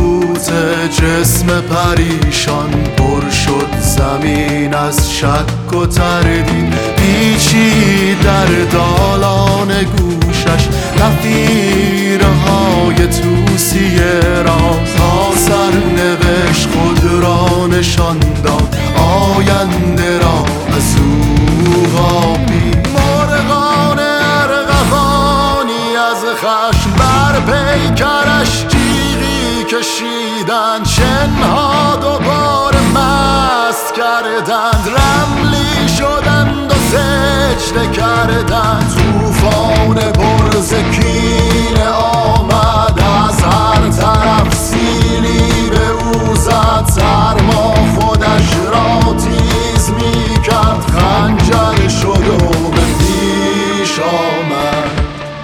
سکوت جسم پریشان پر شد زمین از شک و تردید. پیچید در دالان گوشش نفیرهای توصیه را، تا سرنوشت خود را نشان داد، آینده را از او خوابید. مرغان ارغوانی از خشم بر پیکرش جیغی کشیدند، شنها دوباره مست کردند، رملی شدند و سجده کردند. طوفان برز کینه آمد، از هر طرف سیلی به او زد، سرما خودش را تیز می کرد، خنجر شد و به پیش آمد.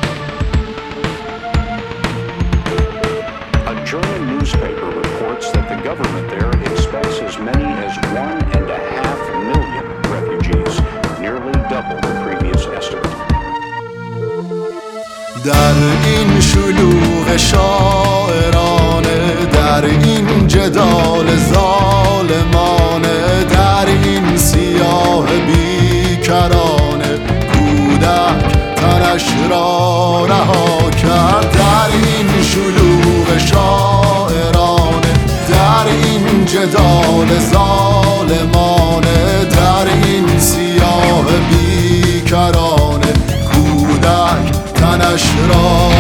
A German newspaper reports that the government there expects as many as 1.5 million refugees, nearly double the previous estimate. در این شلوغ شاعرانه، در این جدال ظالمانه، در این سیاه بیکرانه، کودک تنش را رها کرد. در این شلوغ شاعرانه، در این جدال ظالمانه، در این سیاه بیکرانه، کودک تنش را